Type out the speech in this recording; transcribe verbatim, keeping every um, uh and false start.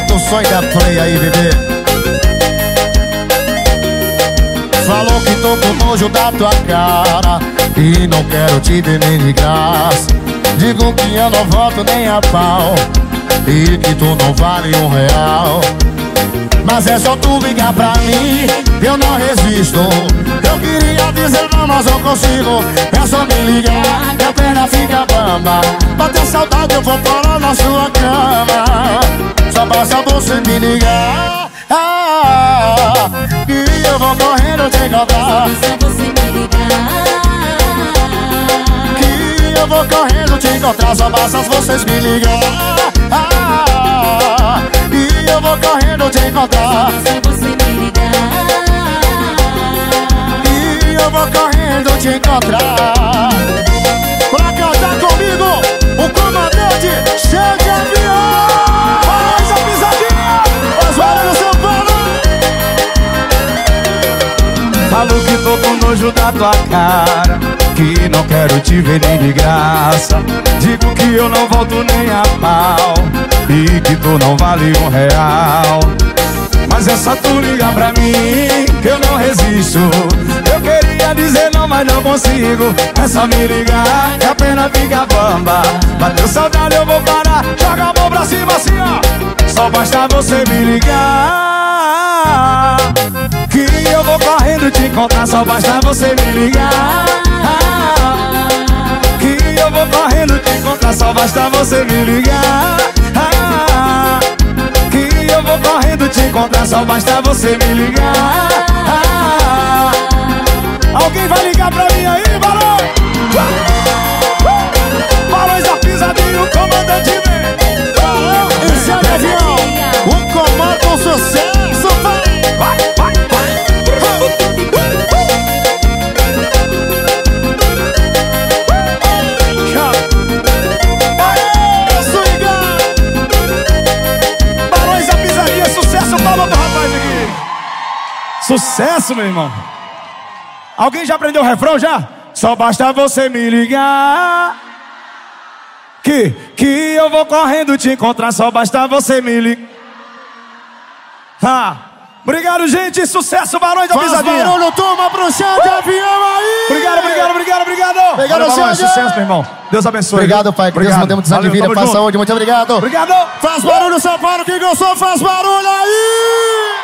Aumenta o som da play aí, bebê. Falou que tô com nojo da tua cara e não quero te ver nem de graça. Digo que eu não volto nem a pau e que tu não vale um real. Mas é só tu ligar pra mim, eu não resisto. Eu queria dizer não, mas não consigo. É só me ligar, que a perna fica bamba. Bateu saudade, eu vou parar na sua cama. Só basta você me ligar, ah, e eu vou correndo te encontrar. Só você me ligar, que eu vou correndo te encontrar. Só basta vocês me ligar, ah, e eu vou correndo te encontrar. só você me ligar. E eu vou correndo te encontrar. Pra cantar comigo, o comandante cheio de avião. Faz a pisadinha, os barulhos do São Paulo. Falo que tô com nojo da tua cara, que não quero te ver nem de graça. Digo que eu não volto nem a pau e que tu não vale um real. Mas é só tu ligar pra mim, que eu não resisto. Eu queria dizer não, mas não consigo. É só me ligar, que a pena fica bamba. Bateu saudade, eu vou parar. Joga a mão pra cima assim, ó. Só basta você me ligar, que eu vou correndo te encontrar. Só basta você me ligar, que eu vou correndo te encontrar. Só basta você me ligar, que eu vou correndo te encontrar. Só basta você me ligar. Alguém vai ligar pra mim aí, Barão? Barões da pisadinha, o comandante vem. Esse é o avião, o comando, o sucesso. Vai, vai, vai. Aê, swinga. Barões da pisadinha, sucesso, palma pro rapaz aqui. Sucesso, meu irmão. Alguém já aprendeu o refrão já? Só basta você me ligar, Que, que eu vou correndo te encontrar. Só basta você me ligar. Ah, obrigado, gente. Sucesso, Barões da Faz Pisadinha. barulho, turma, pro chão de avião aí. Obrigado, obrigado, obrigado, obrigado. Obrigado, Valeu, Barões. Xande. Sucesso, meu irmão. Deus abençoe. Obrigado, pai. Que Deus mantém muitos anos de vida. Paz, saúde. Muito obrigado. Obrigado. Faz barulho, São Paulo. Quem gostou, faz barulho aí.